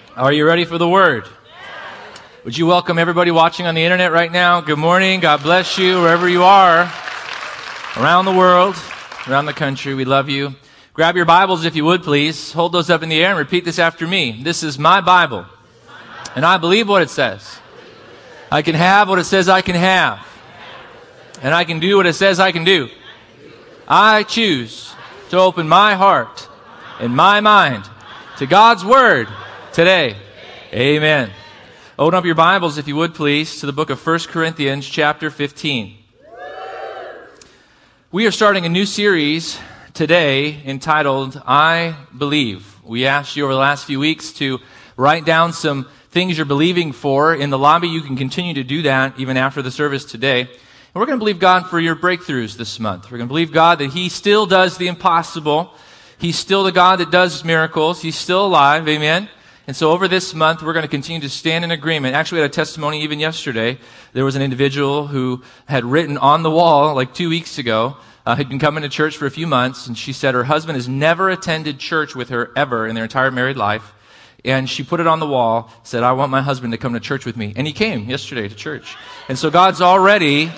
Are you ready for the Word? Would you welcome everybody watching on the internet right now? Good morning. God bless you wherever you are. Around the world, around the country, we love you. Grab your Bibles if you would, please. Hold those up in the air and repeat this after me. This is my Bible, and I believe what it says. I can have what it says I can have, and I can do what it says I can do. I choose to open my heart and my mind to God's Word today. Amen. Open up your Bibles, if you would, please, to the book of 1 Corinthians chapter 15. We are starting a new series today entitled, I Believe. We asked you over the last few weeks to write down some things you're believing for. In the lobby, you can continue to do that even after the service today. And we're going to believe God for your breakthroughs this month. We're going to believe God that He still does the impossible. He's still the God that does miracles. He's still alive. Amen. And so over this month, we're going to continue to stand in agreement. Actually, we had a testimony even yesterday. There was an individual who had written on the wall like 2 weeks ago, had been coming to church for a few months, and she said her husband has never attended church with her ever in their entire married life. And she put it on the wall, said, I want my husband to come to church with me. And he came yesterday to church. And so God's already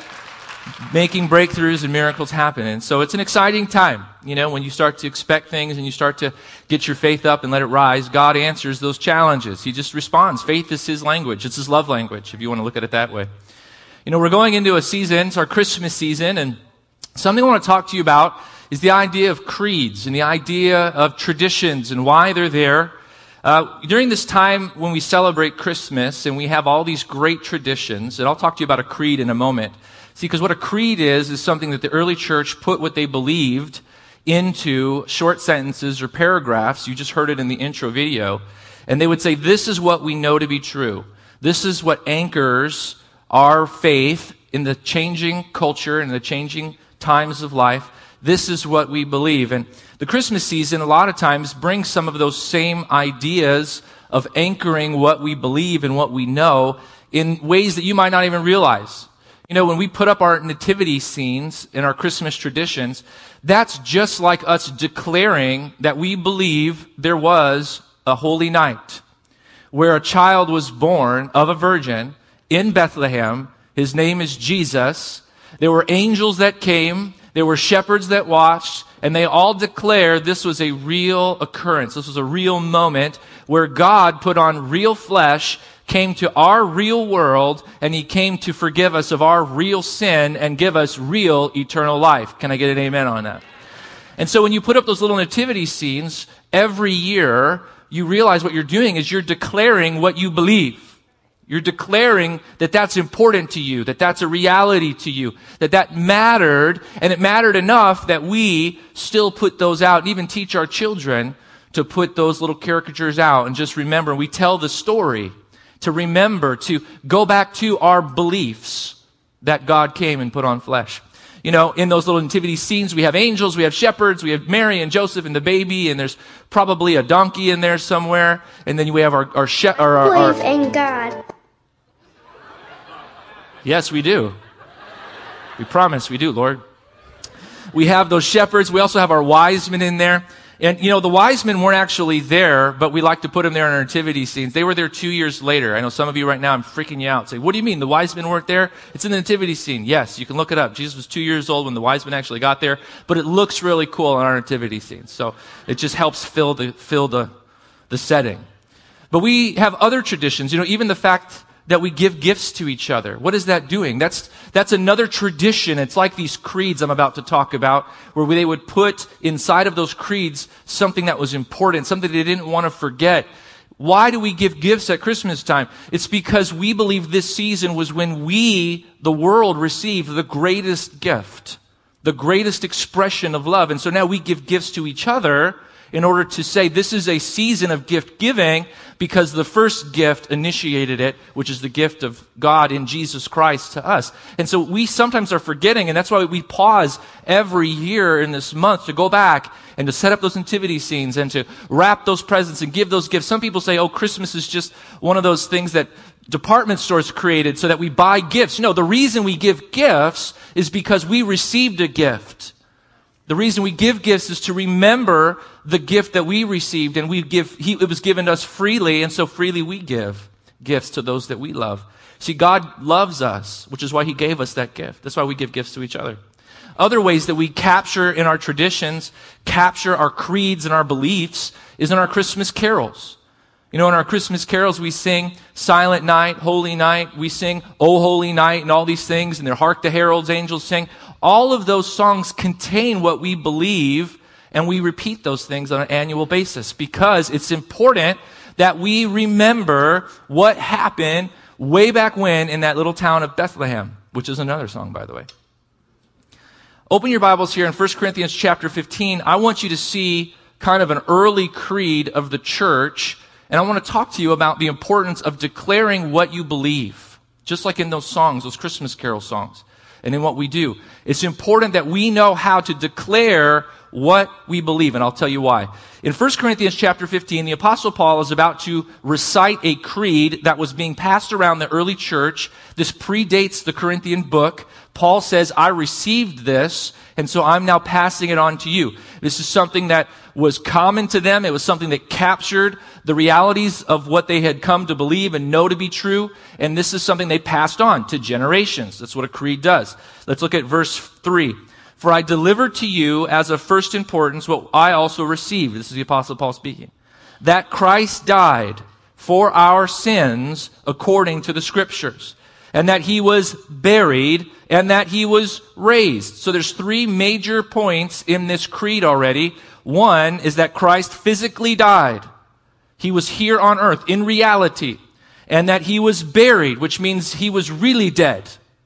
making breakthroughs and miracles happen. And so it's an exciting time, when you start to expect things and you start to get your faith up and let it rise. God answers those challenges. He just responds. Faith is His language. It's His love language, if you want to look at it that way. We're going into a season, it's our Christmas season, and something I want to talk to you about is the idea of creeds and the idea of traditions and why they're there. During this time when we celebrate Christmas and we have all these great traditions, and I'll talk to you about a creed in a moment. See, because what a creed is something that the early church put what they believed into short sentences or paragraphs. You just heard it in the intro video. And they would say, this is what we know to be true. This is what anchors our faith in the changing culture and the changing times of life. This is what we believe. And the Christmas season, a lot of times, brings some of those same ideas of anchoring what we believe and what we know in ways that you might not even realize. When we put up our nativity scenes in our Christmas traditions, that's just like us declaring that we believe there was a holy night where a child was born of a virgin in Bethlehem. His name is Jesus. There were angels that came. There were shepherds that watched, and they all declared this was a real occurrence. This was a real moment where God put on real flesh, came to our real world, and He came to forgive us of our real sin and give us real eternal life. Can I get an amen on that? And so when you put up those little nativity scenes, every year, you realize what you're doing is you're declaring what you believe. You're declaring that that's important to you, that that's a reality to you, that mattered, and it mattered enough that we still put those out and even teach our children to put those little caricatures out and just remember, we tell the story to remember, to go back to our beliefs that God came and put on flesh. In those little nativity scenes, we have angels, we have shepherds, we have Mary and Joseph and the baby, and there's probably a donkey in there somewhere, and then we have our believe in God. Yes, we do. We promise we do, Lord. We have those shepherds. We also have our wise men in there. And, the wise men weren't actually there, but we like to put them there in our nativity scenes. They were there 2 years later. I know some of you right now, I'm freaking you out. Say, what do you mean? The wise men weren't there? It's in the nativity scene. Yes, you can look it up. Jesus was 2 years old when the wise men actually got there, but it looks really cool in our nativity scenes. So it just helps fill the setting. But we have other traditions, even the fact that we give gifts to each other. What is that doing? That's another tradition. It's like these creeds I'm about to talk about, where they would put inside of those creeds something that was important, something they didn't want to forget. Why do we give gifts at Christmas time? It's because we believe this season was when we, the world, received the greatest gift, the greatest expression of love. And so now we give gifts to each other in order to say this is a season of gift giving because the first gift initiated it, which is the gift of God in Jesus Christ to us. And so we sometimes are forgetting, and that's why we pause every year in this month to go back and to set up those nativity scenes and to wrap those presents and give those gifts. Some people say, Christmas is just one of those things that department stores created so that we buy gifts. No, the reason we give gifts is because we received a gift. The reason we give gifts is to remember the gift that we received, and it was given to us freely, and so freely we give gifts to those that we love. See, God loves us, which is why he gave us that gift. That's why we give gifts to each other. Other ways that we capture in our traditions, capture our creeds and our beliefs, is in our Christmas carols. You know, in our Christmas carols, we sing Silent Night, Holy Night. We sing O Holy Night and all these things, and they're Hark the Heralds, Angels Sing. All of those songs contain what we believe, and we repeat those things on an annual basis because it's important that we remember what happened way back when in that little town of Bethlehem, which is another song, by the way. Open your Bibles here in 1 Corinthians chapter 15. I want you to see kind of an early creed of the church, and I want to talk to you about the importance of declaring what you believe, just like in those songs, those Christmas carol songs, and in what we do. It's important that we know how to declare what we believe, and I'll tell you why. In 1 Corinthians chapter 15, the Apostle Paul is about to recite a creed that was being passed around the early church. This predates the Corinthian book. Paul says, I received this, and so I'm now passing it on to you. This is something that was common to them. It was something that captured the realities of what they had come to believe and know to be true, and this is something they passed on to generations. That's what a creed does. Let's look at verse 3. For I delivered to you as of first importance what I also received. This is the Apostle Paul speaking. That Christ died for our sins according to the Scriptures, and that he was buried, and that he was raised. So there's three major points in this creed already. One is that Christ physically died. He was here on earth in reality. And that he was buried, which means he was really dead.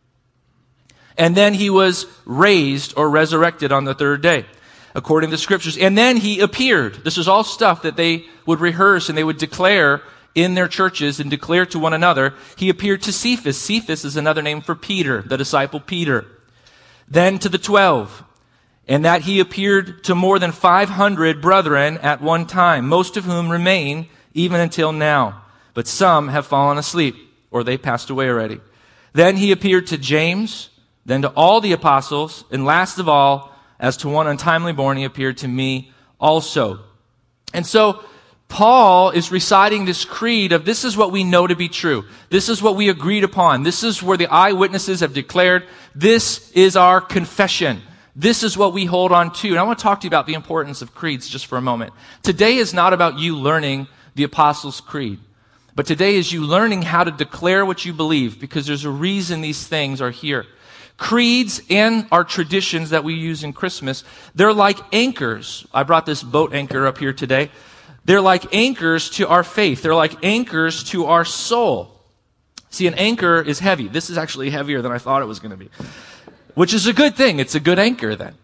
And then he was raised or resurrected on the third day, according to the Scriptures. And then he appeared. This is all stuff that they would rehearse and they would declare in their churches and declare to one another. He appeared to Cephas. Cephas is another name for Peter, the disciple Peter. Then to the 12. And that he appeared to more than 500 brethren at one time, most of whom remain even until now. But some have fallen asleep, or they passed away already. Then he appeared to James, then to all the apostles, and last of all, as to one untimely born, he appeared to me also. And so, Paul is reciting this creed of this is what we know to be true. This is what we agreed upon. This is where the eyewitnesses have declared. This is our confession. This is what we hold on to. And I want to talk to you about the importance of creeds just for a moment. Today is not about you learning the Apostles' Creed. But today is you learning how to declare what you believe, because there's a reason these things are here. Creeds and our traditions that we use in Christmas, they're like anchors. I brought this boat anchor up here today. They're like anchors to our faith. They're like anchors to our soul. See, an anchor is heavy. This is actually heavier than I thought it was going to be, which is a good thing. It's a good anchor then.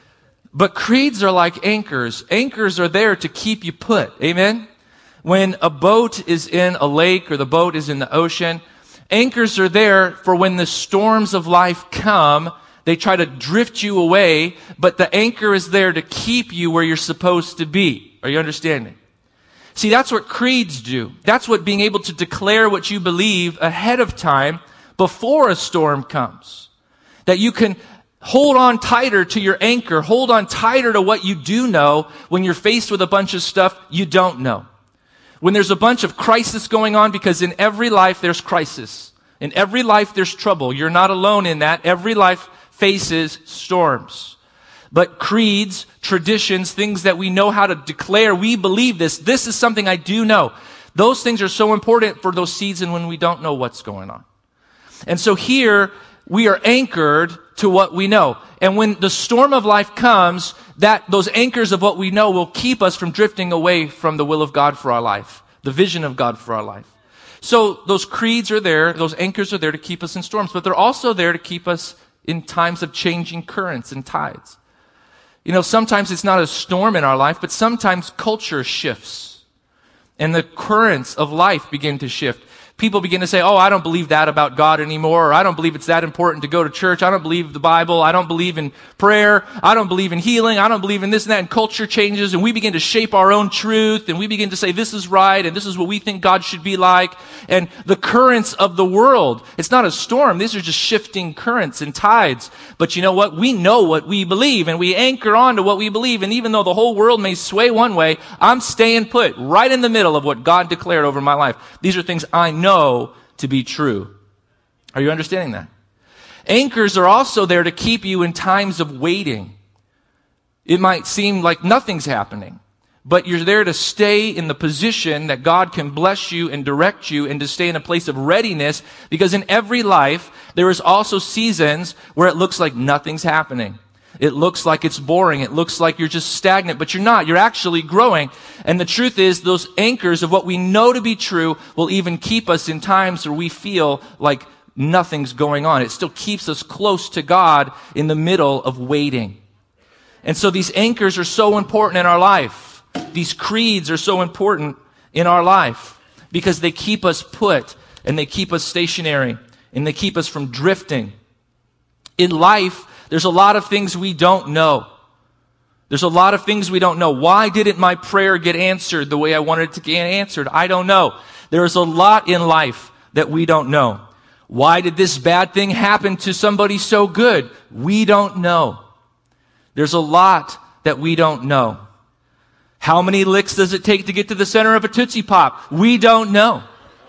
But creeds are like anchors. Anchors are there to keep you put. Amen? When a boat is in a lake or the boat is in the ocean, anchors are there for when the storms of life come. They try to drift you away, but the anchor is there to keep you where you're supposed to be. Are you understanding? See, that's what creeds do. That's what being able to declare what you believe ahead of time before a storm comes. That you can hold on tighter to your anchor, hold on tighter to what you do know when you're faced with a bunch of stuff you don't know. When there's a bunch of crisis going on, because in every life there's crisis. In every life there's trouble. You're not alone in that. Every life faces storms. But creeds, traditions, things that we know how to declare, we believe this. This is something I do know. Those things are so important for those seasons when we don't know what's going on. And so here, we are anchored to what we know. And when the storm of life comes, those anchors of what we know will keep us from drifting away from the will of God for our life, the vision of God for our life. So those creeds are there, those anchors are there to keep us in storms, but they're also there to keep us in times of changing currents and tides. You know, sometimes it's not a storm in our life, but sometimes culture shifts and the currents of life begin to shift. people begin to say, oh, I don't believe that about God anymore, or I don't believe it's that important to go to church, I don't believe the Bible, I don't believe in prayer, I don't believe in healing, I don't believe in this and that, and culture changes, and we begin to shape our own truth, and we begin to say this is right, and this is what we think God should be like, and the currents of the world, it's not a storm, these are just shifting currents and tides, but you know what? We know what we believe, and we anchor on to what we believe, and even though the whole world may sway one way, I'm staying put right in the middle of what God declared over my life. These are things I know to be true. Are you understanding that? Anchors are also there to keep you in times of waiting. It might seem like nothing's happening, but you're there to stay in the position that God can bless you and direct you, and to stay in a place of readiness, because in every life, there is also seasons where it looks like nothing's happening. It looks like it's boring. It looks like you're just stagnant, but you're not. You're actually growing. And the truth is, those anchors of what we know to be true will even keep us in times where we feel like nothing's going on. It still keeps us close to God in the middle of waiting. And so these anchors are so important in our life. These creeds are so important in our life because they keep us put, and they keep us stationary, and they keep us from drifting. In life, there's a lot of things we don't know. There's a lot of things we don't know. Why didn't my prayer get answered the way I wanted it to get answered? I don't know. There's a lot in life that we don't know. Why did this bad thing happen to somebody so good? We don't know. There's a lot that we don't know. How many licks does it take to get to the center of a Tootsie Pop? We don't know.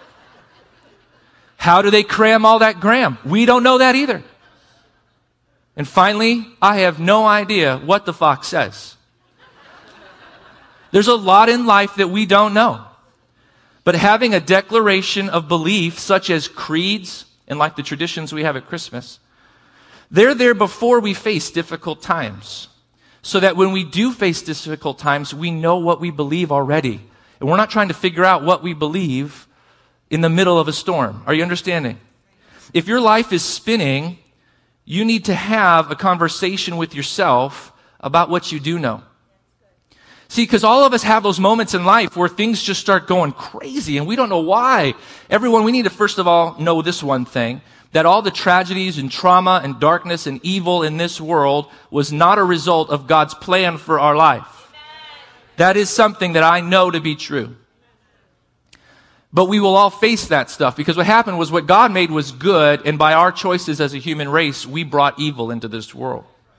How do they cram all that graham? We don't know that either. And finally, I have no idea what the fox says. There's a lot in life that we don't know. But having a declaration of belief, such as creeds, and like the traditions we have at Christmas, they're there before we face difficult times. So that when we do face difficult times, we know what we believe already. And we're not trying to figure out what we believe in the middle of a storm. Are you understanding? If your life is spinning, you need to have a conversation with yourself about what you do know. See, because all of us have those moments in life where things just start going crazy and we don't know why. Everyone, we need to first of all know this one thing, that all the tragedies and trauma and darkness and evil in this world was not a result of God's plan for our life. That is something that I know to be true. But we will all face that stuff, because what happened was what God made was good, and by our choices as a human race, we brought evil into this world.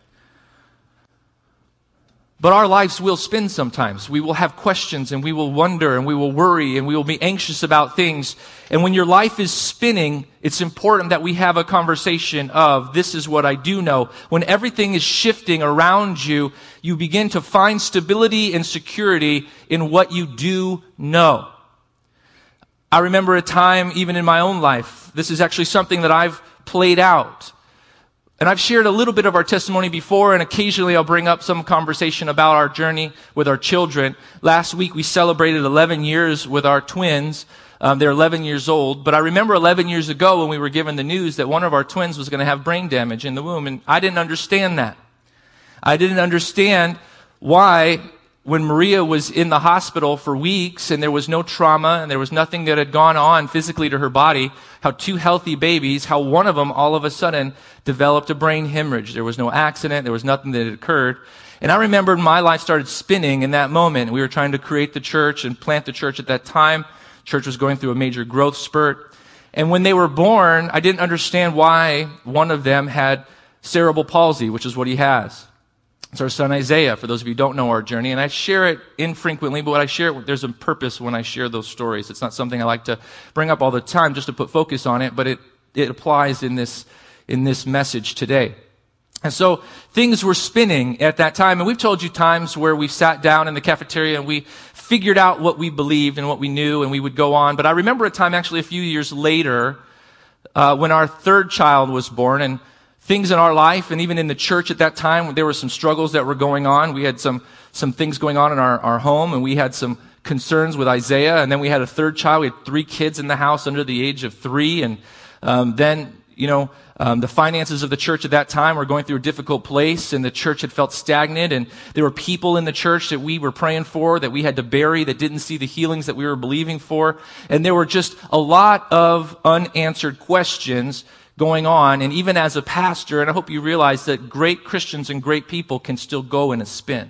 But our lives will spin sometimes. We will have questions, and we will wonder, and we will worry, and we will be anxious about things. And when your life is spinning, it's important that we have a conversation of, this is what I do know. When everything is shifting around you, you begin to find stability and security in what you do know. I remember a time, even in my own life, this is actually something that I've played out. And I've shared a little bit of our testimony before, and occasionally I'll bring up some conversation about our journey with our children. Last week we celebrated 11 years with our twins. They're 11 years old. But I remember 11 years ago when we were given the news that one of our twins was going to have brain damage in the womb, and I didn't understand that. I didn't understand why, when Maria was in the hospital for weeks and there was no trauma and there was nothing that had gone on physically to her body, how two healthy babies, how one of them all of a sudden developed a brain hemorrhage. There was no accident. There was nothing that had occurred. And I remember my life started spinning in that moment. We were trying to create the church and plant the church at that time. Church was going through a major growth spurt. And when they were born, I didn't understand why one of them had cerebral palsy, which is what he has. It's our son Isaiah, for those of you who don't know our journey. And I share it infrequently, but when I share it, there's a purpose when I share those stories. It's not something I like to bring up all the time just to put focus on it, but it applies in this message today. And so things were spinning at that time. And we've told you times where we sat down in the cafeteria and we figured out what we believed and what we knew, and we would go on. But I remember a time actually a few years later when our third child was born, and things in our life, and even in the church at that time, there were some struggles that were going on. We had some things going on in our home, and we had some concerns with Isaiah, and then we had a third child. We had 3 kids in the house under the age of 3, and then The finances of the church at that time were going through a difficult place, and the church had felt stagnant, and there were people in the church that we were praying for, that we had to bury, that didn't see the healings that we were believing for. And there were just a lot of unanswered questions going on. And even as a pastor, and I hope you realize that great Christians and great people can still go in a spin.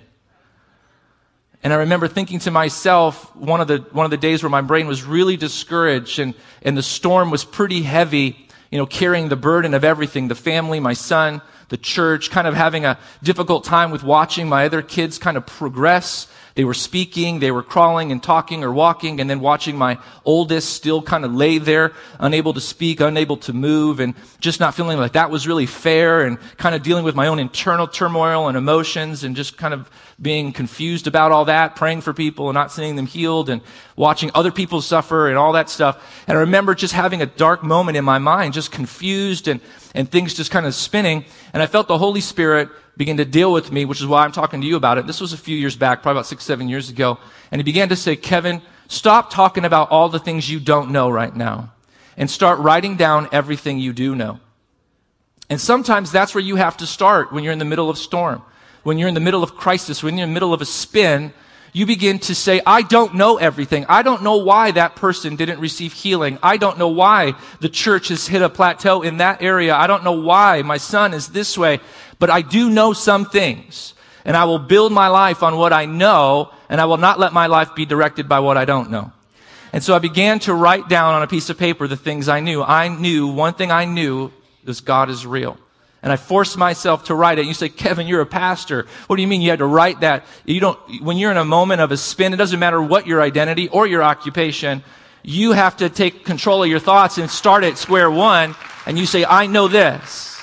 And I remember thinking to myself, one of the days where my brain was really discouraged, and the storm was pretty heavy, carrying the burden of everything, the family, my son, the church, kind of having a difficult time with watching my other kids kind of progress. They were speaking, they were crawling and talking or walking, and then watching my oldest still kind of lay there, unable to speak, unable to move, and just not feeling like that was really fair, and kind of dealing with my own internal turmoil and emotions, and just kind of being confused about all that, praying for people and not seeing them healed, and watching other people suffer and all that stuff. And I remember just having a dark moment in my mind, just confused and things just kind of spinning. And I felt the Holy Spirit begin to deal with me, which is why I'm talking to you about it. This was a few years back, probably about 6-7 years ago. And he began to say, Kevin, stop talking about all the things you don't know right now and start writing down everything you do know. And sometimes that's where you have to start when you're in the middle of storm, when you're in the middle of crisis, when you're in the middle of a spin. You begin to say, I don't know everything. I don't know why that person didn't receive healing. I don't know why the church has hit a plateau in that area. I don't know why my son is this way. But I do know some things. And I will build my life on what I know, and I will not let my life be directed by what I don't know. And so I began to write down on a piece of paper the things I knew. One thing I knew was God is real. And I forced myself to write it. You say, Kevin, you're a pastor. What do you mean you had to write that? When you're in a moment of a spin, it doesn't matter what your identity or your occupation, you have to take control of your thoughts and start at square one. And you say, I know this.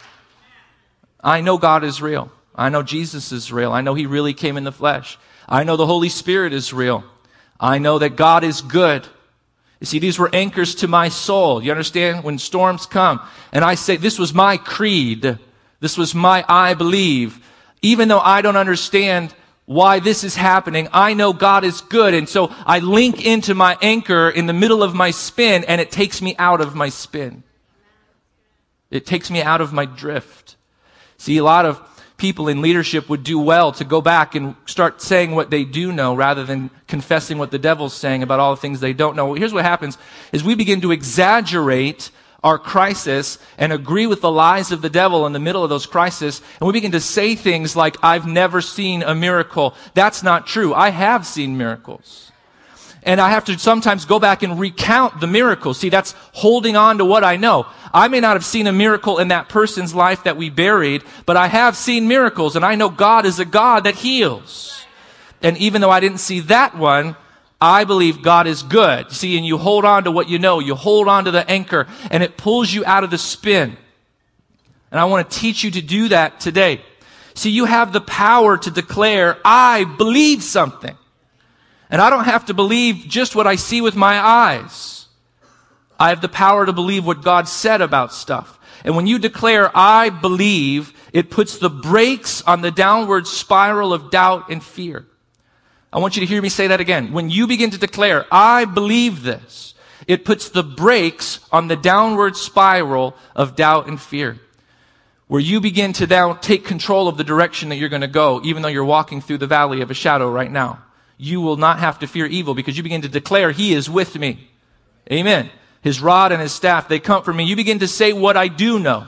I know God is real. I know Jesus is real. I know He really came in the flesh. I know the Holy Spirit is real. I know that God is good. You see, these were anchors to my soul. You understand? When storms come, and I say, this was my creed. This was my I believe. Even though I don't understand why this is happening, I know God is good. And so I link into my anchor in the middle of my spin, and it takes me out of my spin. It takes me out of my drift. See, a lot of people in leadership would do well to go back and start saying what they do know rather than confessing what the devil's saying about all the things they don't know. Well, here's what happens is we begin to exaggerate our crisis and agree with the lies of the devil in the middle of those crises. And we begin to say things like, I've never seen a miracle. That's not true. I have seen miracles. And I have to sometimes go back and recount the miracles. See, that's holding on to what I know. I may not have seen a miracle in that person's life that we buried, but I have seen miracles, and I know God is a God that heals. And even though I didn't see that one, I believe God is good. See, and you hold on to what you know. You hold on to the anchor, and it pulls you out of the spin. And I want to teach you to do that today. See, you have the power to declare, I believe something. And I don't have to believe just what I see with my eyes. I have the power to believe what God said about stuff. And when you declare, I believe, it puts the brakes on the downward spiral of doubt and fear. I want you to hear me say that again. When you begin to declare, I believe this, it puts the brakes on the downward spiral of doubt and fear. Where you begin to now take control of the direction that you're going to go, even though you're walking through the valley of a shadow right now. You will not have to fear evil because you begin to declare, He is with me. Amen. His rod and His staff, they comfort me. You begin to say what I do know.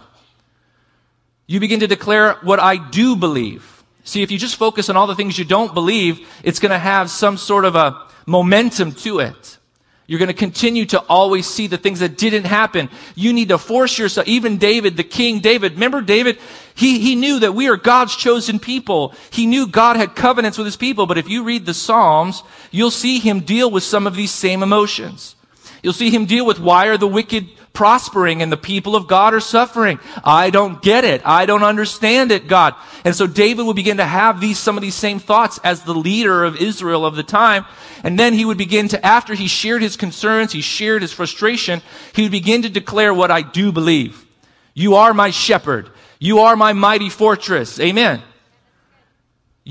You begin to declare what I do believe. See, if you just focus on all the things you don't believe, it's going to have some sort of a momentum to it. You're going to continue to always see the things that didn't happen. You need to force yourself. Even David, the king David, remember David? He knew that we are God's chosen people. He knew God had covenants with His people. But if you read the Psalms, you'll see him deal with some of these same emotions. You'll see him deal with, why are the wicked prospering and the people of God are suffering? I don't get it. I don't understand it, God. And so David would begin to have some of these same thoughts as the leader of Israel of the time. And then he would begin to, after he shared his concerns, he shared his frustration, he would begin to declare what I do believe. You are my shepherd. You are my mighty fortress. Amen. You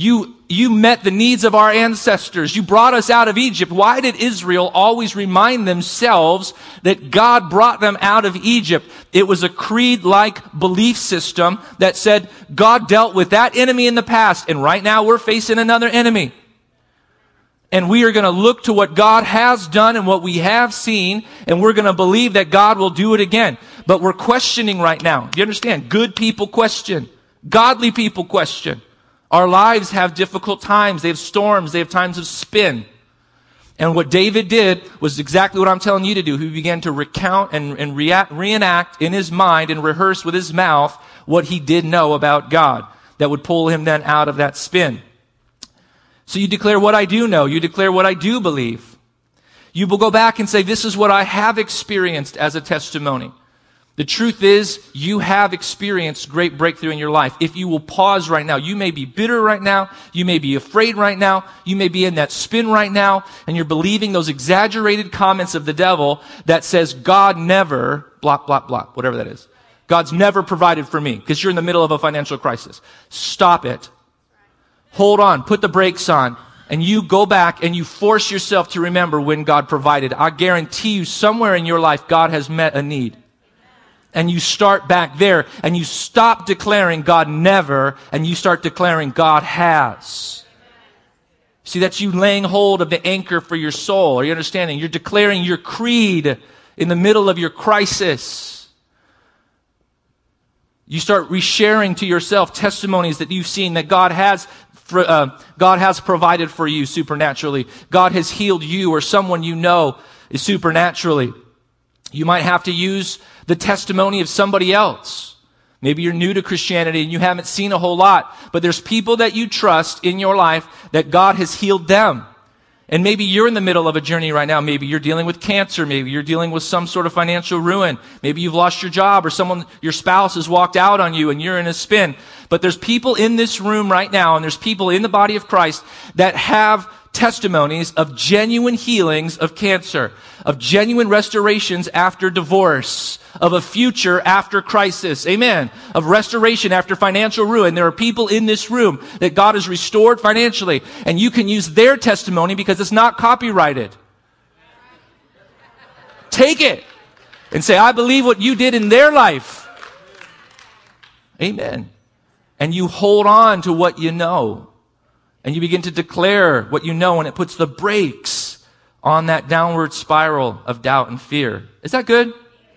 You met the needs of our ancestors. You brought us out of Egypt. Why did Israel always remind themselves that God brought them out of Egypt? It was a creed-like belief system that said God dealt with that enemy in the past, and right now we're facing another enemy. And we are going to look to what God has done and what we have seen, and we're going to believe that God will do it again. But we're questioning right now. Do you understand? Good people question. Godly people question. Our lives have difficult times. They have storms. They have times of spin. And what David did was exactly what I'm telling you to do. He began to recount and reenact in his mind and rehearse with his mouth what he did know about God that would pull him then out of that spin. So you declare what I do know. You declare what I do believe. You will go back and say, this is what I have experienced as a testimony. The truth is, you have experienced great breakthrough in your life. If you will pause right now, you may be bitter right now. You may be afraid right now. You may be in that spin right now, and you're believing those exaggerated comments of the devil that says, God never, blah, blah, blah, whatever that is. God's never provided for me because you're in the middle of a financial crisis. Stop it. Hold on, put the brakes on, and you go back and you force yourself to remember when God provided. I guarantee you somewhere in your life, God has met a need. And you start back there, and you stop declaring God never, and you start declaring God has. See, that's you laying hold of the anchor for your soul. Are you understanding? You're declaring your creed in the middle of your crisis. You start resharing to yourself testimonies that you've seen that God has provided for you supernaturally. God has healed you or someone you know is supernaturally. You might have to use the testimony of somebody else. Maybe you're new to Christianity and you haven't seen a whole lot, but there's people that you trust in your life that God has healed them. And maybe you're in the middle of a journey right now. Maybe you're dealing with cancer. Maybe you're dealing with some sort of financial ruin. Maybe you've lost your job or your spouse has walked out on you and you're in a spin. But there's people in this room right now, and there's people in the body of Christ that have testimonies of genuine healings of cancer, of genuine restorations after divorce, of a future after crisis. Amen. Of restoration after financial ruin. There are people in this room that God has restored financially, and you can use their testimony because it's not copyrighted. Take it and say, I believe what you did in their life. Amen. And you hold on to what you know. And you begin to declare what you know, and it puts the brakes on that downward spiral of doubt and fear. Is that good?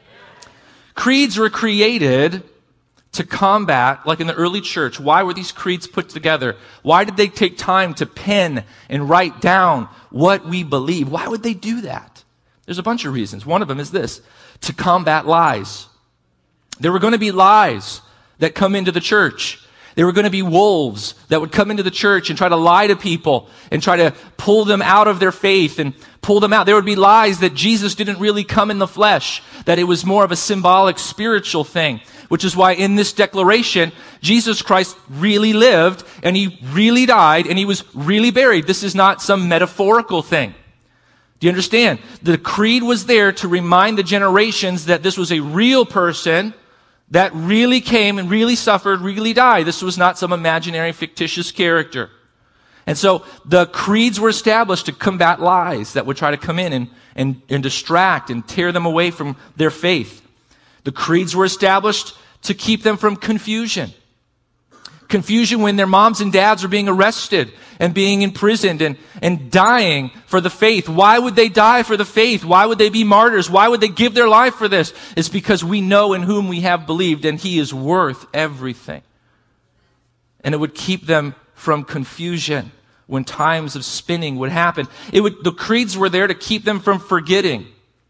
Creeds were created to combat, like in the early church. Why were these creeds put together? Why did they take time to pen and write down what we believe? Why would they do that? There's a bunch of reasons. One of them is this: to combat lies. There were going to be lies that come into the church. There were going to be wolves that would come into the church and try to lie to people and try to pull them out of their faith and pull them out. There would be lies that Jesus didn't really come in the flesh, that it was more of a symbolic spiritual thing, which is why in this declaration, Jesus Christ really lived and he really died and he was really buried. This is not some metaphorical thing. Do you understand? The creed was there to remind the generations that this was a real person that really came and really suffered, really died. This was not some imaginary, fictitious character. And so the creeds were established to combat lies that would try to come in and distract and tear them away from their faith. The creeds were established to keep them from confusion. Confusion when their moms and dads are being arrested and being imprisoned and dying for the faith. Why would they die for the faith? Why would they be martyrs? Why would they give their life for this? It's because we know in whom we have believed, and he is worth everything. And it would keep them from confusion when times of spinning would happen. The creeds were there to keep them from forgetting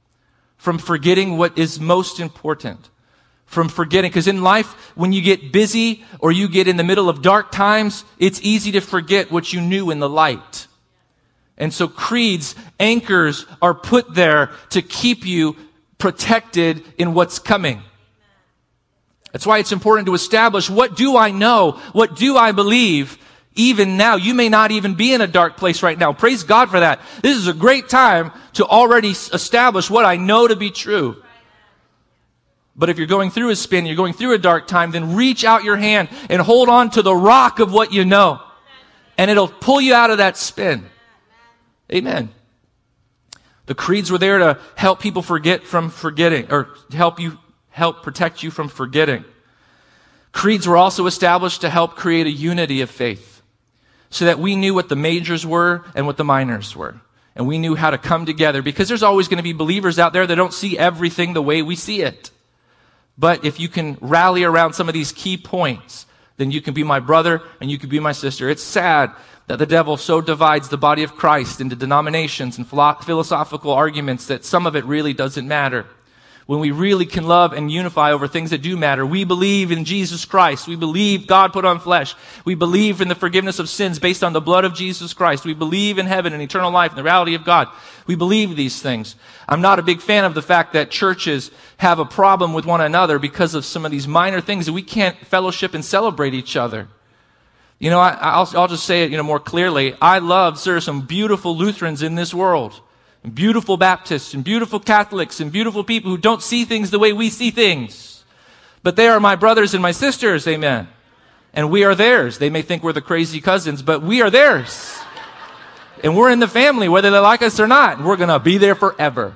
what is most important. From forgetting. Because in life, when you get busy or you get in the middle of dark times, it's easy to forget what you knew in the light. And so creeds, anchors are put there to keep you protected in what's coming. That's why it's important to establish, what do I know? What do I believe? Even now, you may not even be in a dark place right now. Praise God for that. This is a great time to already establish what I know to be true. But if you're going through a spin, you're going through a dark time, then reach out your hand and hold on to the rock of what you know. and it'll pull you out of that spin. Amen. The creeds were there to help people forget from forgetting, or help protect you from forgetting. Creeds were also established to help create a unity of faith, so that we knew what the majors were and what the minors were. And we knew how to come together, because there's always going to be believers out there that don't see everything the way we see it. But if you can rally around some of these key points, then you can be my brother and you can be my sister. It's sad that the devil so divides the body of Christ into denominations and philosophical arguments that some of it really doesn't matter. When we really can love and unify over things that do matter. We believe in Jesus Christ. We believe God put on flesh. We believe in the forgiveness of sins based on the blood of Jesus Christ. We believe in heaven and eternal life and the reality of God. We believe these things. I'm not a big fan of the fact that churches have a problem with one another because of some of these minor things that we can't fellowship and celebrate each other. You know, I'll just say it, more clearly. I love, sir, some beautiful Lutherans in this world. And beautiful Baptists and beautiful Catholics and beautiful people who don't see things the way we see things. But they are my brothers and my sisters, amen. And we are theirs. They may think we're the crazy cousins, but we are theirs. And we're in the family, whether they like us or not. And we're going to be there forever.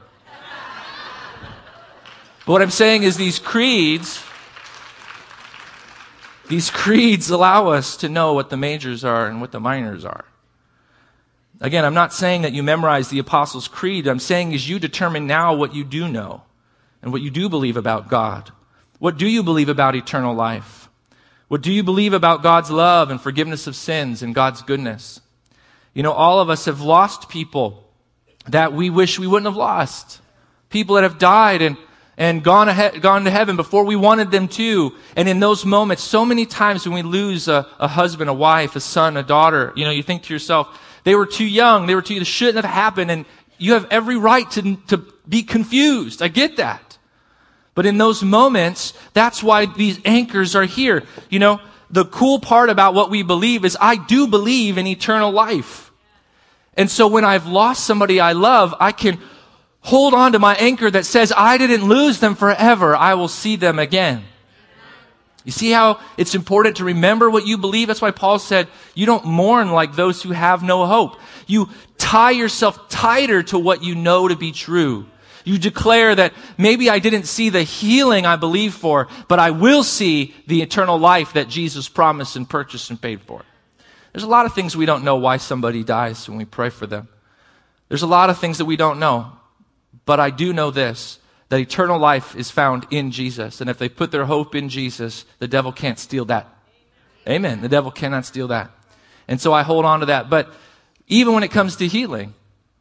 But what I'm saying is these creeds allow us to know what the majors are and what the minors are. Again, I'm not saying that you memorize the Apostles' Creed. I'm saying is you determine now what you do know and what you do believe about God. What do you believe about eternal life? What do you believe about God's love and forgiveness of sins and God's goodness? All of us have lost people that we wish we wouldn't have lost. People that have died and gone to heaven before we wanted them to. And in those moments, so many times when we lose a husband, a wife, a son, a daughter, you think to yourself, they were too young. This shouldn't have happened. And you have every right to be confused. I get that. But in those moments, that's why these anchors are here. The cool part about what we believe is I do believe in eternal life. And so when I've lost somebody I love, I can hold on to my anchor that says I didn't lose them forever. I will see them again. You see how it's important to remember what you believe? That's why Paul said, you don't mourn like those who have no hope. You tie yourself tighter to what you know to be true. You declare that maybe I didn't see the healing I believe for, but I will see the eternal life that Jesus promised and purchased and paid for. There's a lot of things we don't know why somebody dies when we pray for them. There's a lot of things that we don't know. But I do know this, that eternal life is found in Jesus. And if they put their hope in Jesus, the devil can't steal that. Amen. The devil cannot steal that. And so I hold on to that. But even when it comes to healing,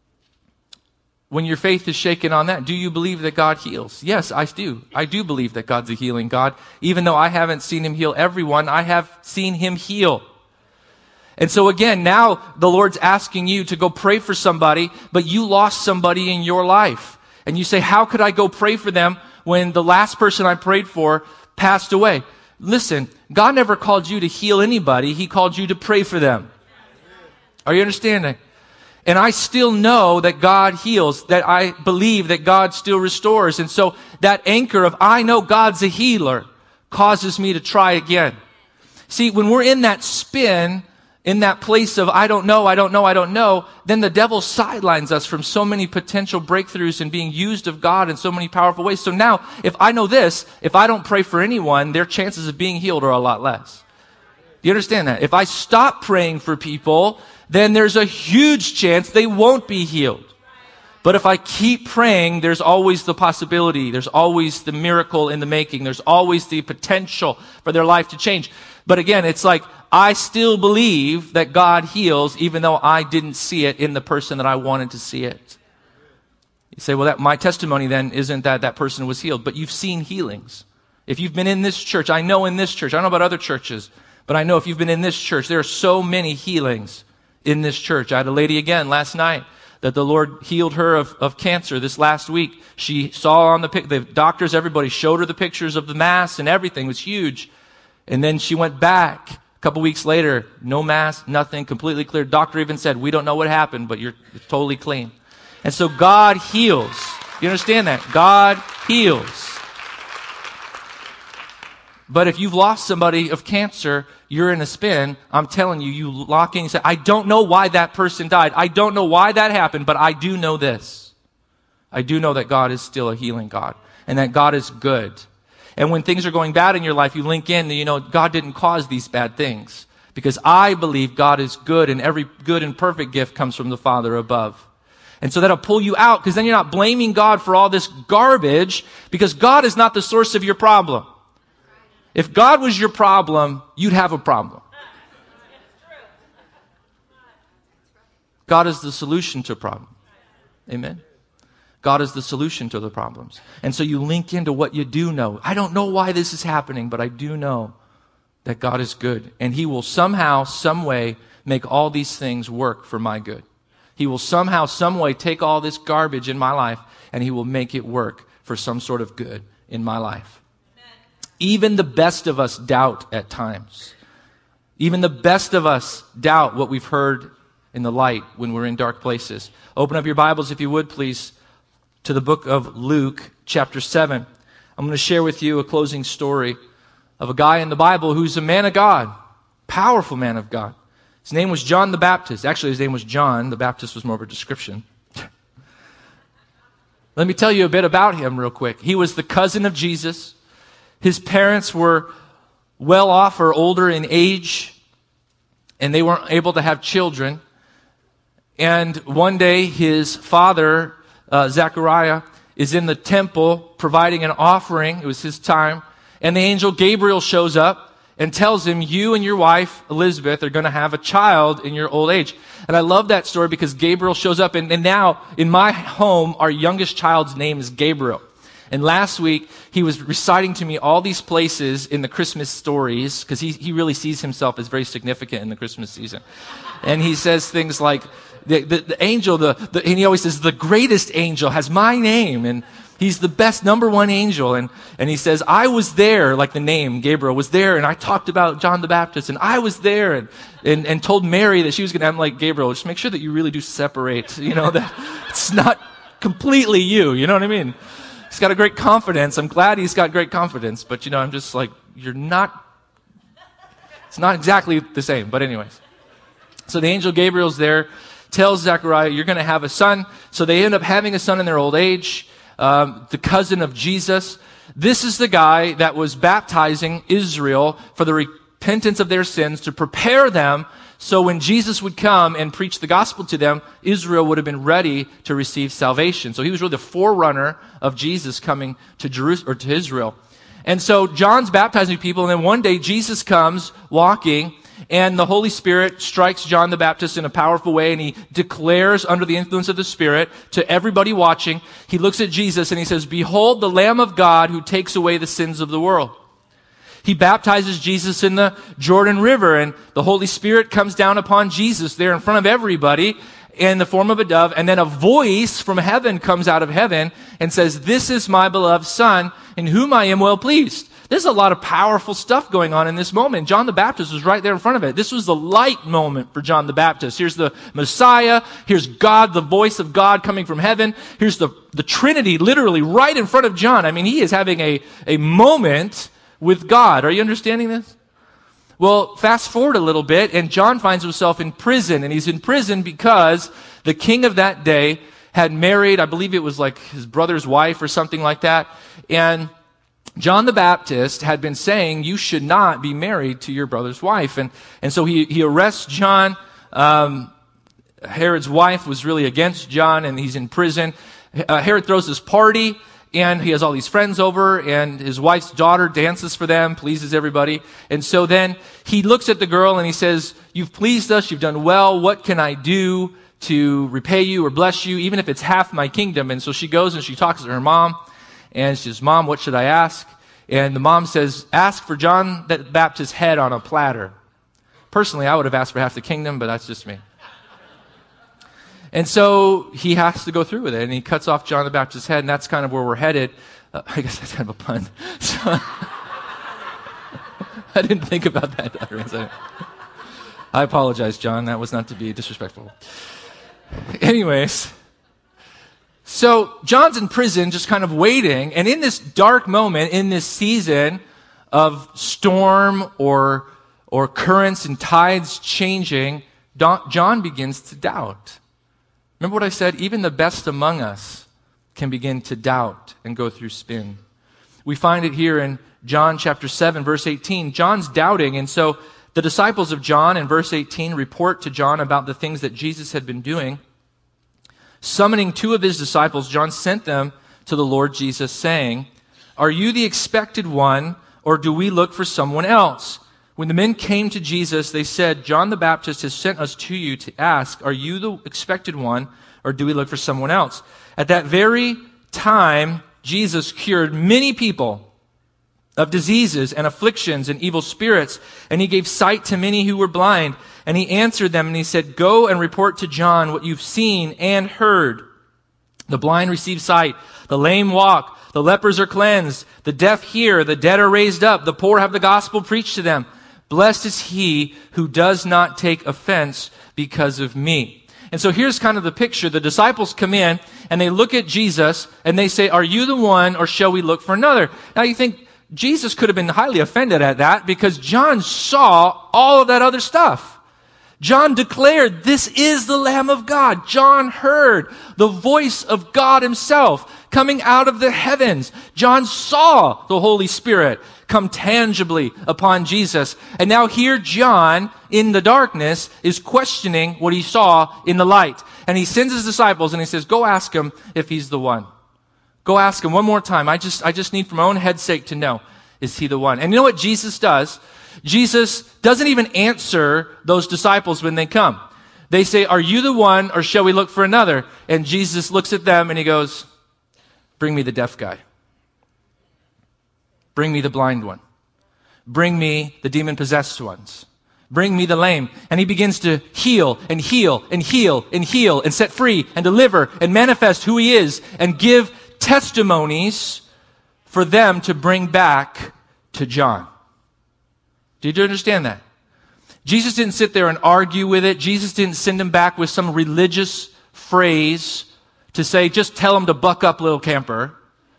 when your faith is shaken on that, do you believe that God heals? Yes, I do. I do believe that God's a healing God. Even though I haven't seen him heal everyone, I have seen him heal. And so again, now the Lord's asking you to go pray for somebody, but you lost somebody in your life. And you say, how could I go pray for them when the last person I prayed for passed away? Listen, God never called you to heal anybody. He called you to pray for them. Are you understanding? And I still know that God heals, that I believe that God still restores. And so that anchor of I know God's a healer causes me to try again. See, when we're in that spin, in that place of I don't know, then the devil sidelines us from so many potential breakthroughs and being used of God in so many powerful ways. So now, if I know this, if I don't pray for anyone, their chances of being healed are a lot less. Do you understand that? If I stop praying for people, then there's a huge chance they won't be healed. But if I keep praying, there's always the possibility. There's always the miracle in the making. There's always the potential for their life to change. But again, it's like, I still believe that God heals even though I didn't see it in the person that I wanted to see it. You say, well, my testimony then isn't that that person was healed, but you've seen healings. If you've been in this church, I know in this church, I don't know about other churches, but I know if you've been in this church, there are so many healings in this church. I had a lady again last night that the Lord healed her of cancer this last week. She saw on the doctors, everybody showed her the pictures of the mass and everything. It was huge. And then she went back a couple weeks later, no mass, nothing, completely clear. Doctor even said, we don't know what happened, but you're totally clean. And so God heals. You understand that? God heals. But if you've lost somebody of cancer, you're in a spin. I'm telling you, you lock in and say, I don't know why that person died. I don't know why that happened, but I do know this. I do know that God is still a healing God and that God is good. And when things are going bad in your life, you link in that, God didn't cause these bad things. Because I believe God is good and every good and perfect gift comes from the Father above. And so that'll pull you out because then you're not blaming God for all this garbage because God is not the source of your problem. If God was your problem, you'd have a problem. God is the solution to a problem. Amen? God is the solution to the problems. And so you link into what you do know. I don't know why this is happening, but I do know that God is good. And He will somehow, some way, make all these things work for my good. He will somehow, some way take all this garbage in my life and He will make it work for some sort of good in my life. Even the best of us doubt at times. Even the best of us doubt what we've heard in the light when we're in dark places. Open up your Bibles, if you would, please, to the book of Luke, chapter 7. I'm going to share with you a closing story of a guy in the Bible who's a man of God, powerful man of God. His name was John the Baptist. Actually, his name was John. The Baptist was more of a description. Let me tell you a bit about him real quick. He was the cousin of Jesus. His parents were well off or older in age, and they weren't able to have children. And one day, his father, Zechariah, is in the temple providing an offering. It was his time. And the angel Gabriel shows up and tells him, you and your wife, Elizabeth, are going to have a child in your old age. And I love that story because Gabriel shows up. And now, in my home, our youngest child's name is Gabriel. And last week, he was reciting to me all these places in the Christmas stories, because he really sees himself as very significant in the Christmas season. And he says things like, the angel, and he always says, the greatest angel has my name, and he's the best number one angel. And he says, I was there, like the name, Gabriel was there, and I talked about John the Baptist, and I was there, and told Mary that she was going to have, like, Gabriel, just make sure that you really do separate, that it's not completely you know what I mean? He's got a great confidence. I'm glad he's got great confidence. But, I'm just like, it's not exactly the same. But anyways. So the angel Gabriel's there, tells Zechariah, you're going to have a son. So they end up having a son in their old age, the cousin of Jesus. This is the guy that was baptizing Israel for the repentance of their sins to prepare them so when Jesus would come and preach the gospel to them, Israel would have been ready to receive salvation. So he was really the forerunner of Jesus coming to Jerusalem or to Israel. And so John's baptizing people, and then one day Jesus comes walking, and the Holy Spirit strikes John the Baptist in a powerful way, and he declares under the influence of the Spirit to everybody watching. He looks at Jesus and he says, "Behold the Lamb of God who takes away the sins of the world." He baptizes Jesus in the Jordan River, and the Holy Spirit comes down upon Jesus there in front of everybody in the form of a dove, and then a voice from heaven comes out of heaven and says, "This is my beloved Son, in whom I am well pleased." There's a lot of powerful stuff going on in this moment. John the Baptist was right there in front of it. This was the light moment for John the Baptist. Here's the Messiah. Here's God, the voice of God coming from heaven. Here's the Trinity literally right in front of John. I mean, he is having a moment with God. Are you understanding this? Well, fast forward a little bit, and John finds himself in prison, and he's in prison because the king of that day had married, I believe it was like his brother's wife or something like that, and John the Baptist had been saying, you should not be married to your brother's wife, and so he arrests John. Herod's wife was really against John, and he's in prison. Herod throws this party, and he has all these friends over, and his wife's daughter dances for them, pleases everybody. And so then he looks at the girl and he says, "You've pleased us, you've done well. What can I do to repay you or bless you, even if it's half my kingdom?" And so she goes and she talks to her mom, and she says, "Mom, what should I ask?" And the mom says, "Ask for John the Baptist's head on a platter." Personally, I would have asked for half the kingdom, but that's just me. And so he has to go through with it, and he cuts off John the Baptist's head, and that's kind of where we're headed. I guess that's kind of a pun. So, I didn't think about that. I apologize, John. That was not to be disrespectful. Anyways, so John's in prison just kind of waiting, and in this dark moment, in this season, of storm or currents and tides changing, John begins to doubt. Remember what I said? Even the best among us can begin to doubt and go through spin. We find it here in John chapter 7, verse 18. John's doubting, and so the disciples of John in verse 18 report to John about the things that Jesus had been doing. Summoning 2 of his disciples, John sent them to the Lord Jesus, saying, "Are you the expected one, or do we look for someone else?" When the men came to Jesus, they said, "John the Baptist has sent us to you to ask, are you the expected one, or do we look for someone else?" At that very time, Jesus cured many people of diseases and afflictions and evil spirits, and he gave sight to many who were blind. And he answered them, and he said, "Go and report to John what you've seen and heard. The blind receive sight, the lame walk, the lepers are cleansed, the deaf hear, the dead are raised up, the poor have the gospel preached to them. Blessed is he who does not take offense because of me." And so here's kind of the picture. The disciples come in and they look at Jesus and they say, "Are you the one, or shall we look for another?" Now you think Jesus could have been highly offended at that because John saw all of that other stuff. John declared, "This is the Lamb of God." John heard the voice of God himself coming out of the heavens. John saw the Holy Spirit come tangibly upon Jesus. And now here John, in the darkness, is questioning what he saw in the light. And he sends his disciples and he says, "Go ask him if he's the one. Go ask him one more time. I just need for my own head's sake to know, is he the one?" And you know what Jesus does? Jesus doesn't even answer those disciples when they come. They say, "Are you the one, or shall we look for another?" And Jesus looks at them and he goes, "Bring me the deaf guy. Bring me the blind one. Bring me the demon-possessed ones. Bring me the lame." And he begins to heal and heal and heal and heal and set free and deliver and manifest who he is and give testimonies for them to bring back to John. Did you understand that? Jesus didn't sit there and argue with it. Jesus didn't send him back with some religious phrase to say, "Just tell him to buck up, little camper."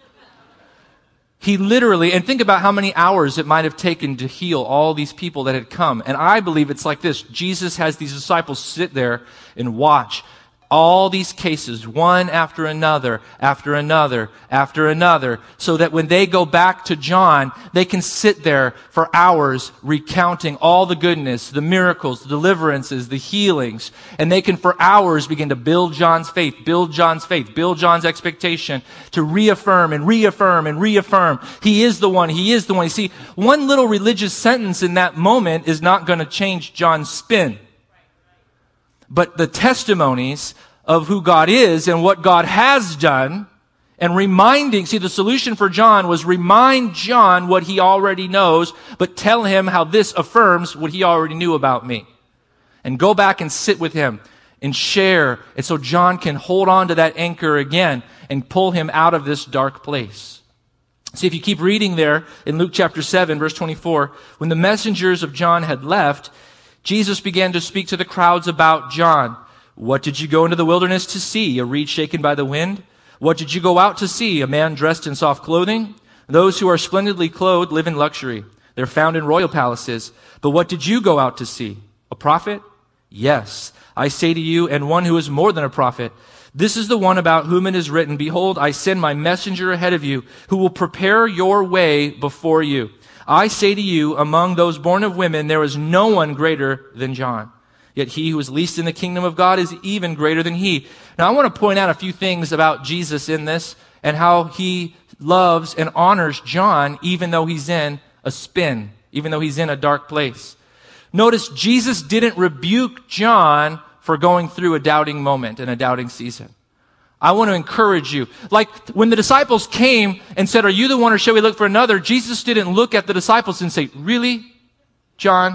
He literally, and think about how many hours it might have taken to heal all these people that had come. And I believe it's like this. Jesus has these disciples sit there and watch all these cases, one after another, after another, after another, so that when they go back to John, they can sit there for hours recounting all the goodness, the miracles, the deliverances, the healings, and they can for hours begin to build John's faith, build John's faith, build John's expectation, to reaffirm and reaffirm and reaffirm. He is the one, he is the one. You see, one little religious sentence in that moment is not going to change John's spin. But the testimonies of who God is and what God has done, and reminding, see, the solution for John was remind John what he already knows, but tell him how this affirms what he already knew about me. And go back and sit with him and share. And so John can hold on to that anchor again and pull him out of this dark place. See, if you keep reading there in Luke chapter 7, verse 24, when the messengers of John had left, Jesus began to speak to the crowds about John. "What did you go into the wilderness to see? A reed shaken by the wind? What did you go out to see? A man dressed in soft clothing? Those who are splendidly clothed live in luxury. They're found in royal palaces. But what did you go out to see? A prophet? Yes, I say to you, and one who is more than a prophet. This is the one about whom it is written, 'Behold, I send my messenger ahead of you, who will prepare your way before you.' I say to you, among those born of women, there is no one greater than John. Yet he who is least in the kingdom of God is even greater than he." Now I want to point out a few things about Jesus in this and how he loves and honors John even though he's in a spin, even though he's in a dark place. Notice Jesus didn't rebuke John for going through a doubting moment and a doubting season. I want to encourage you. Like when the disciples came and said, "Are you the one, or shall we look for another?" Jesus didn't look at the disciples and say, "Really, John?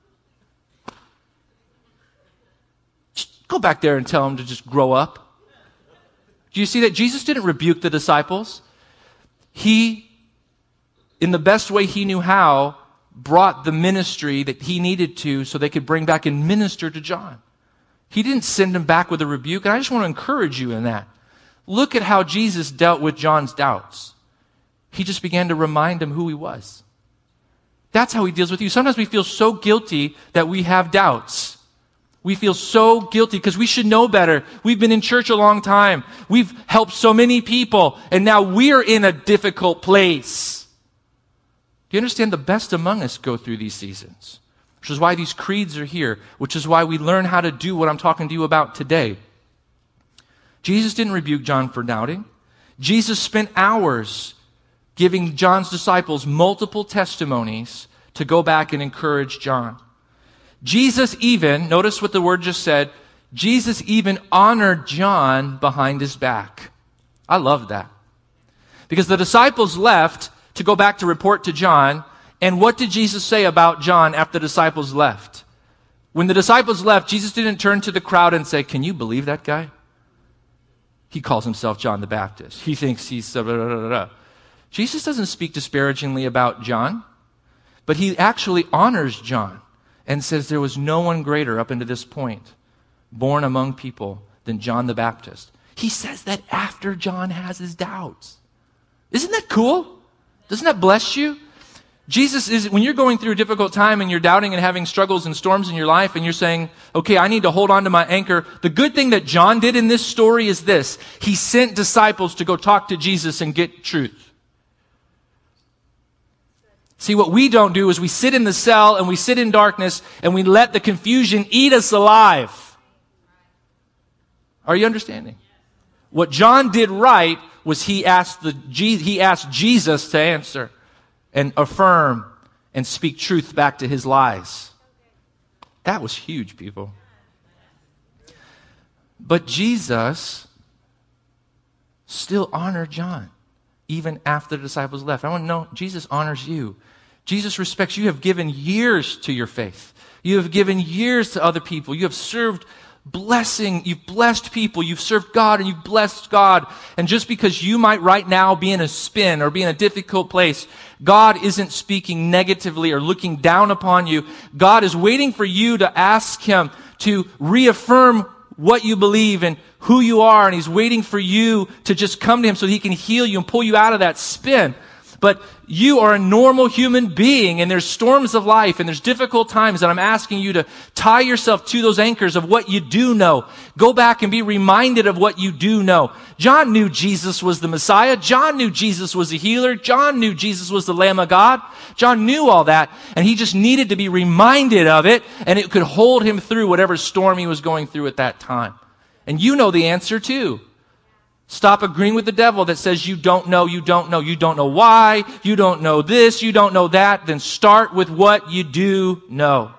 Go back there and tell him to just grow up." Do you see that? Jesus didn't rebuke the disciples. He, in the best way he knew how, brought the ministry that he needed to so they could bring back and minister to John. He didn't send him back with a rebuke, and I just want to encourage you in that. Look at how Jesus dealt with John's doubts. He just began to remind him who he was. That's how he deals with you. Sometimes we feel so guilty that we have doubts. We feel so guilty because we should know better. We've been in church a long time. We've helped so many people, and now we're in a difficult place. Do you understand? The best among us go through these seasons, which is why these creeds are here, which is why we learn how to do what I'm talking to you about today. Jesus didn't rebuke John for doubting. Jesus spent hours giving John's disciples multiple testimonies to go back and encourage John. Jesus even, notice what the word just said, Jesus even honored John behind his back. I love that. Because the disciples left to go back to report to John, and what did Jesus say about John after the disciples left? When the disciples left, Jesus didn't turn to the crowd and say, "Can you believe that guy? He calls himself John the Baptist. He thinks he's blah, blah, blah, blah." Jesus doesn't speak disparagingly about John, but he actually honors John and says there was no one greater up unto this point born among people than John the Baptist. He says that after John has his doubts. Isn't that cool? Doesn't that bless you? Jesus is, when you're going through a difficult time and you're doubting and having struggles and storms in your life and you're saying, okay, I need to hold on to my anchor. The good thing that John did in this story is this. He sent disciples to go talk to Jesus and get truth. See, what we don't do is we sit in the cell and we sit in darkness and we let the confusion eat us alive. Are you understanding? What John did right was he asked Jesus to answer and affirm and speak truth back to his lies. That was huge, people. But Jesus still honored John even after the disciples left. I want to know, Jesus honors you. Jesus respects you. You have given years to your faith. You have given years to other people. You have served blessing. You've blessed people. You've served God and you've blessed God. And just because you might right now be in a spin or be in a difficult place, God isn't speaking negatively or looking down upon you. God is waiting for you to ask Him to reaffirm what you believe and who you are. And He's waiting for you to just come to Him so He can heal you and pull you out of that spin. But you are a normal human being, and there's storms of life, and there's difficult times, and I'm asking you to tie yourself to those anchors of what you do know. Go back and be reminded of what you do know. John knew Jesus was the Messiah. John knew Jesus was the healer. John knew Jesus was the Lamb of God. John knew all that, and he just needed to be reminded of it, and it could hold him through whatever storm he was going through at that time. And you know the answer too. Stop agreeing with the devil that says you don't know why, you don't know this, you don't know that. Then start with what you do know.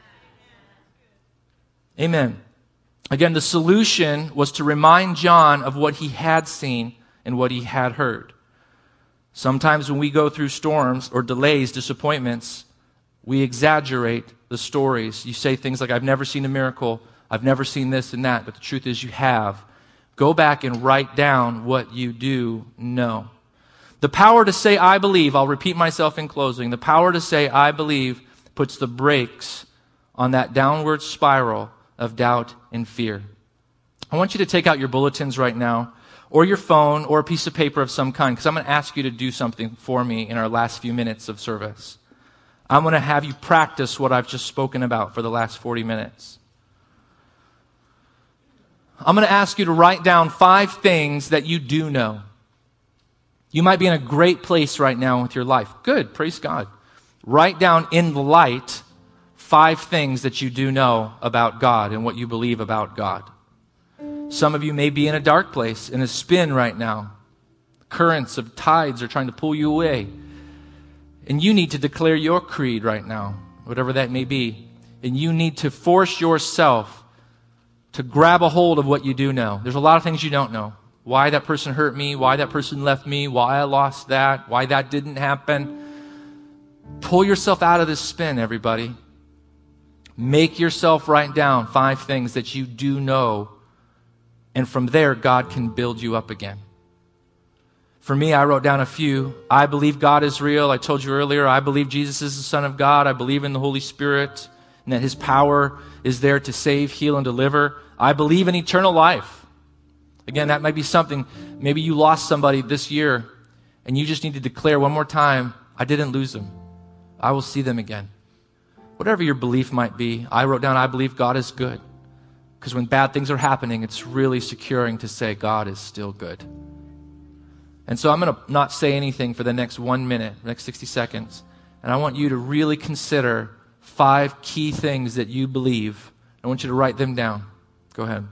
Amen. Again, the solution was to remind John of what he had seen and what he had heard. Sometimes when we go through storms or delays, disappointments, we exaggerate the stories. You say things like, I've never seen a miracle, I've never seen this and that, but the truth is you have. Go back and write down what you do know. The power to say, I believe, I'll repeat myself in closing. The power to say, I believe, puts the brakes on that downward spiral of doubt and fear. I want you to take out your bulletins right now, or your phone, or a piece of paper of some kind, because I'm going to ask you to do something for me in our last few minutes of service. I'm going to have you practice what I've just spoken about for the last 40 minutes. I'm going to ask you to write down 5 things that you do know. You might be in a great place right now with your life. Good, praise God. Write down in the light 5 things that you do know about God and what you believe about God. Some of you may be in a dark place, in a spin right now. Currents of tides are trying to pull you away. And you need to declare your creed right now, whatever that may be. And you need to force yourself to grab a hold of what you do know. There's a lot of things you don't know. Why that person hurt me, why that person left me, why I lost that, why that didn't happen. Pull yourself out of this spin, everybody. Make yourself write down 5 things that you do know, and from there, God can build you up again. For me, I wrote down a few. I believe God is real. I told you earlier, I believe Jesus is the Son of God. I believe in the Holy Spirit, and that His power is there to save, heal, and deliver. I believe in eternal life. Again, that might be something. Maybe you lost somebody this year, and you just need to declare one more time, I didn't lose them. I will see them again. Whatever your belief might be, I wrote down, I believe God is good. Because when bad things are happening, it's really securing to say God is still good. And so I'm going to not say anything for the next 1 minute, next 60 seconds. And I want you to really consider 5 key things that you believe. I want you to write them down. Go ahead.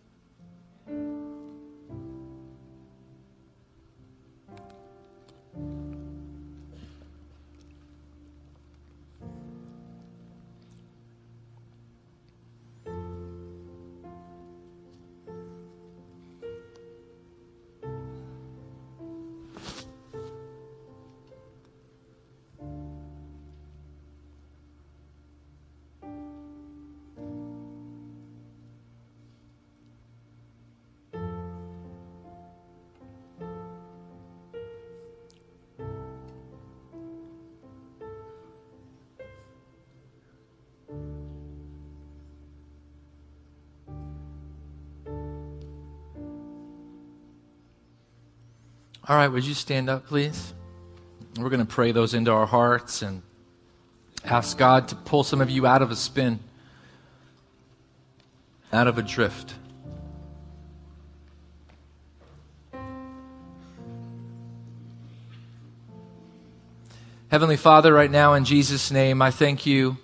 All right, would you stand up, please? We're going to pray those into our hearts and ask God to pull some of you out of a spin, out of a drift. Heavenly Father, right now in Jesus' name, I thank you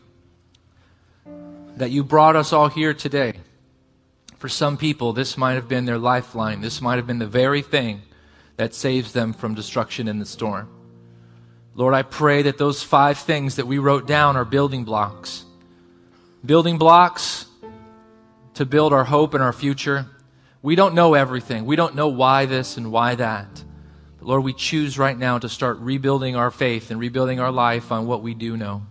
that you brought us all here today. For some people, this might have been their lifeline. This might have been the very thing that saves them from destruction in the storm. Lord, I pray that those 5 things that we wrote down are building blocks. Building blocks to build our hope and our future. We don't know everything. We don't know why this and why that. But Lord, we choose right now to start rebuilding our faith and rebuilding our life on what we do know.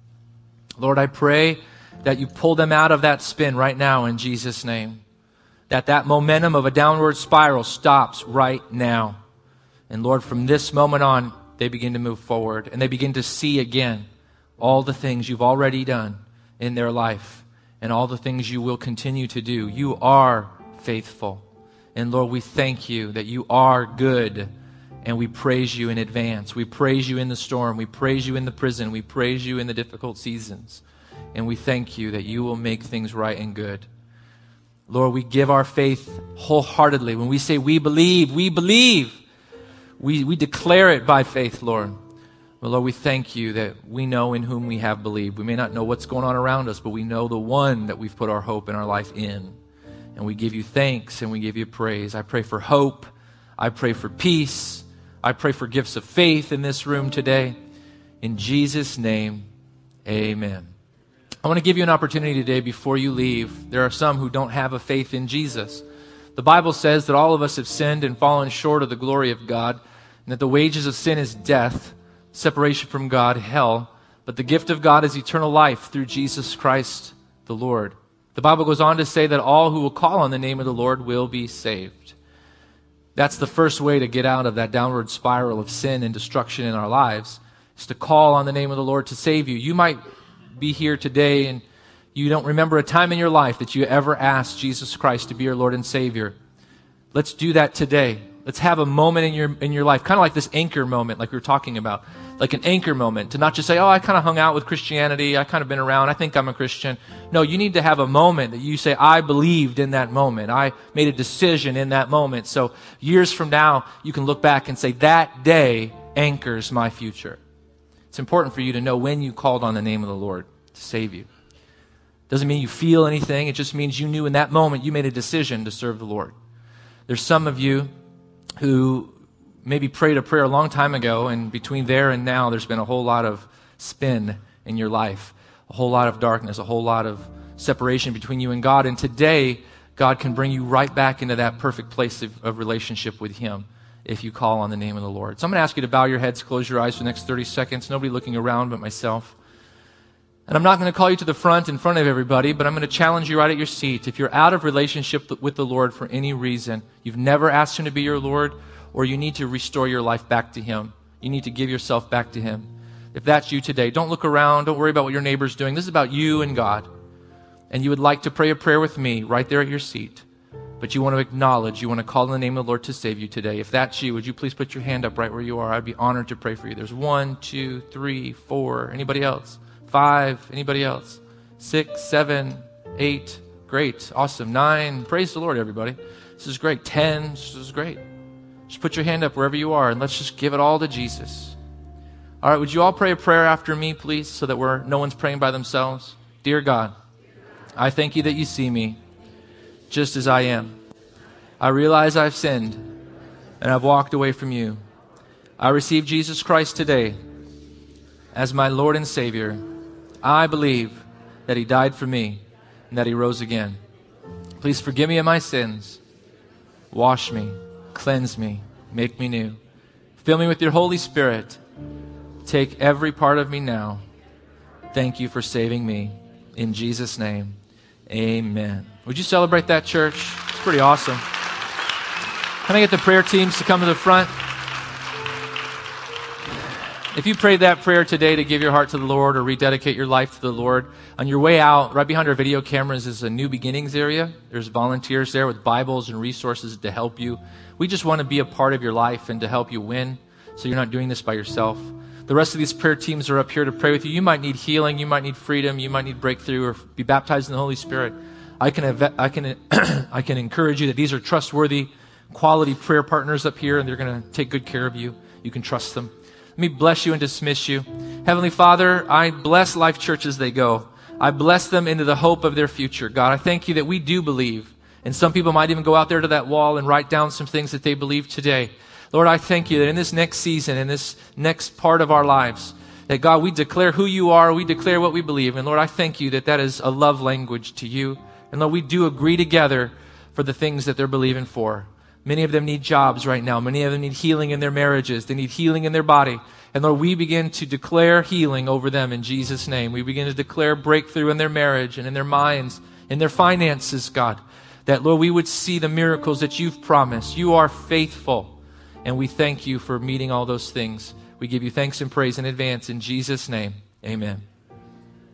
Lord, I pray that you pull them out of that spin right now in Jesus' name. That momentum of a downward spiral stops right now. And Lord, from this moment on, they begin to move forward and they begin to see again all the things you've already done in their life and all the things you will continue to do. You are faithful. And Lord, we thank you that you are good, and we praise you in advance. We praise you in the storm. We praise you in the prison. We praise you in the difficult seasons. And we thank you that you will make things right and good. Lord, we give our faith wholeheartedly. When we say we believe, we believe. We declare it by faith, Lord. Well, Lord, we thank you that we know in whom we have believed. We may not know what's going on around us, but we know the one that we've put our hope and our life in. And we give you thanks and we give you praise. I pray for hope. I pray for peace. I pray for gifts of faith in this room today. In Jesus' name, amen. I want to give you an opportunity today before you leave. There are some who don't have a faith in Jesus. The Bible says that all of us have sinned and fallen short of the glory of God, and that the wages of sin is death, separation from God, hell, but the gift of God is eternal life through Jesus Christ the Lord. The Bible goes on to say that all who will call on the name of the Lord will be saved. That's the first way to get out of that downward spiral of sin and destruction in our lives, is to call on the name of the Lord to save you. You might be here today and you don't remember a time in your life that you ever asked Jesus Christ to be your Lord and Savior. Let's do that today. Let's have a moment in your life, kind of like this anchor moment, like we were talking about, like an anchor moment, to not just say, oh, I kind of hung out with Christianity, I kind of been around, I think I'm a Christian. No, you need to have a moment that you say, I believed in that moment. I made a decision in that moment. So years from now, you can look back and say, that day anchors my future. It's important for you to know when you called on the name of the Lord to save you. Doesn't mean you feel anything. It just means you knew in that moment you made a decision to serve the Lord. There's some of you who maybe prayed a prayer a long time ago, and between there and now, there's been a whole lot of spin in your life, a whole lot of darkness, a whole lot of separation between you and God. And today, God can bring you right back into that perfect place of relationship with Him if you call on the name of the Lord. So I'm going to ask you to bow your heads, close your eyes for the next 30 seconds. Nobody looking around but myself. And I'm not going to call you to the front in front of everybody, but I'm going to challenge you right at your seat. If you're out of relationship with the Lord for any reason, you've never asked Him to be your Lord, or you need to restore your life back to Him. You need to give yourself back to Him. If that's you today, don't look around. Don't worry about what your neighbor's doing. This is about you and God. And you would like to pray a prayer with me right there at your seat. but you want to acknowledge, you want to call on the name of the Lord to save you today. If that's you, would you please put your hand up right where you are? I'd be honored to pray for you. There's 1, 2, 3, 4. Anybody else? 5. Anybody else? 6, 7, 8. Great. Awesome. 9. Praise the Lord, everybody. This is great. 10. This is great. Just put your hand up wherever you are and let's just give it all to Jesus. All right, would you all pray a prayer after me, please, so that no one's praying by themselves? Dear God, I thank you that you see me just as I am. I realize I've sinned and I've walked away from you. I receive Jesus Christ today as my Lord and Savior. I believe that he died for me and that he rose again. Please forgive me of my sins. Wash me, cleanse me, make me new. Fill me with your Holy Spirit. Take every part of me now. Thank you for saving me. In Jesus' name, amen. Would you celebrate that, church? It's pretty awesome. Can I get the prayer teams to come to the front? If you prayed that prayer today to give your heart to the Lord or rededicate your life to the Lord, on your way out, right behind our video cameras is a New Beginnings area. There's volunteers there with Bibles and resources to help you. We just want to be a part of your life and to help you win, so you're not doing this by yourself. The rest of these prayer teams are up here to pray with you. You might need healing. You might need freedom. You might need breakthrough or be baptized in the Holy Spirit. I can encourage you that these are trustworthy, quality prayer partners up here, and they're going to take good care of you. You can trust them. Let me bless you and dismiss you. Heavenly Father, I bless Life Church as they go. I bless them into the hope of their future. God, I thank you that we do believe. And some people might even go out there to that wall and write down some things that they believe today. Lord, I thank you that in this next season, in this next part of our lives, that God, we declare who you are, we declare what we believe. And Lord, I thank you that that is a love language to you. And Lord, we do agree together for the things that they're believing for. Many of them need jobs right now. Many of them need healing in their marriages. They need healing in their body. And Lord, we begin to declare healing over them in Jesus' name. We begin to declare breakthrough in their marriage and in their minds, in their finances, God. That, Lord, we would see the miracles that you've promised. You are faithful. And we thank you for meeting all those things. We give you thanks and praise in advance. In Jesus' name, amen.